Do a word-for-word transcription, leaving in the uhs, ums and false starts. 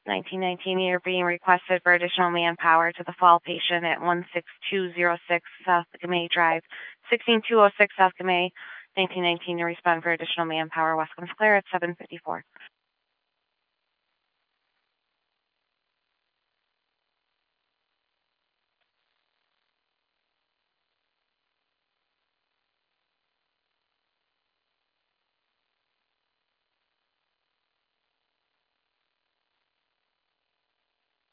nineteen nineteen, you're being requested for additional manpower to the fall patient at one six two zero six South Gamay Drive, one six two zero six South Gamay. nineteen nineteen to respond for additional manpower, West Clare at seven fifty-four.